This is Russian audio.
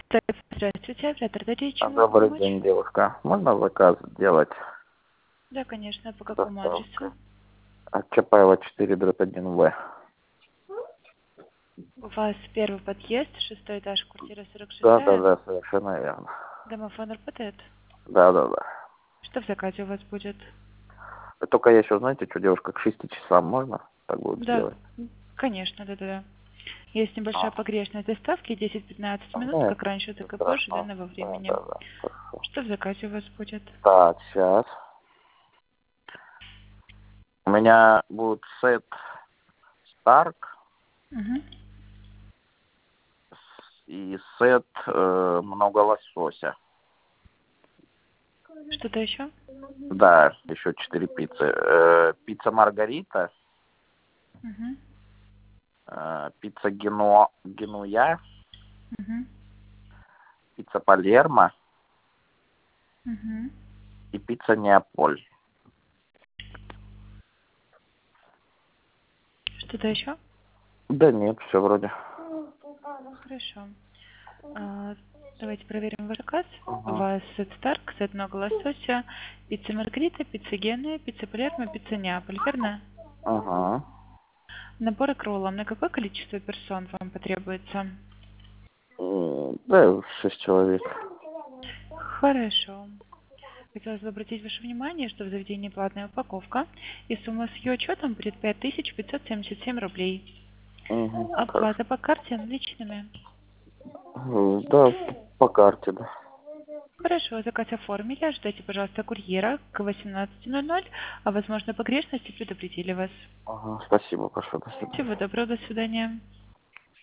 Здравствуйте, оператор, дайте чем могу Добрый помочь? день, девушка. Можно заказ сделать Да, конечно, по с какому доставкой? адресу? От Чапаева 4/1В. У вас первый подъезд, шестой этаж, квартира 46, Да, совершенно верно. домофон работает? Да. Что в заказе у вас будет? Только я еще, знаете, что, девушка, к 6 часам можно так будет Да, сделать? конечно, да. Есть небольшая А, погрешность доставки, 10-15 минут, нет, как раньше, ничего так и позже страшного. данного времени. Да. Хорошо. Что в заказе у вас будет? Так, сейчас. У меня будет сет Старк Угу. и сет много лосося. Что-то еще? Да, еще 4 пиццы. Пицца Маргарита, Угу. пицца Генуя, Угу. пицца Палермо Угу. и пицца Неаполь. Что-то еще? Да нет, все вроде. Хорошо. А, Давайте проверим ваш заказ. У Ага. вас сет Старк, сет много лосося, пицца Маргарита, пицца Генуя, пицца Палермо, пицца Неаполь, верно? Ага. Набор к роллам. На какое количество персон вам потребуется? Да, 6 человек. Хорошо. Хотелось бы обратить ваше внимание, что в заведении платная упаковка, и сумма с ее учетом будет 5577 рублей. Угу. Хорошо. Оплата по карте наличными. Да, по карте, да. Хорошо, заказ оформили. Ожидайте, пожалуйста, курьера к 18:00, а возможно погрешности предупредили вас. Ага, спасибо большое, до свидания. Всего доброго, до свидания.